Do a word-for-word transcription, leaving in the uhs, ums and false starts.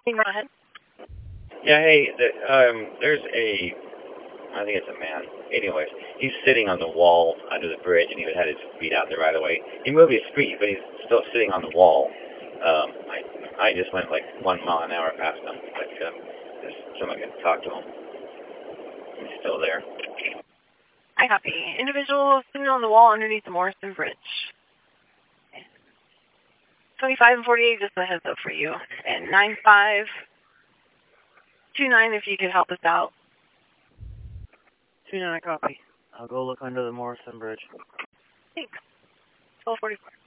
Go ahead. Yeah, hey, the, um, there's a, I think it's a man. Anyways, he's sitting on the wall under the bridge, and he had his feet out there right away. He moved his feet, but he's still sitting on the wall. Um, I, I just went like one mile an hour past him, but um, there's someone can talk to him. He's still there. I copy. Individual sitting on the wall underneath the Morrison Bridge. twenty-five and forty-eight, just a heads up for you. And nine five two nine, if you could help us out. two nine, copy. I'll go look under the Morrison Bridge. Thanks. twelve forty-four.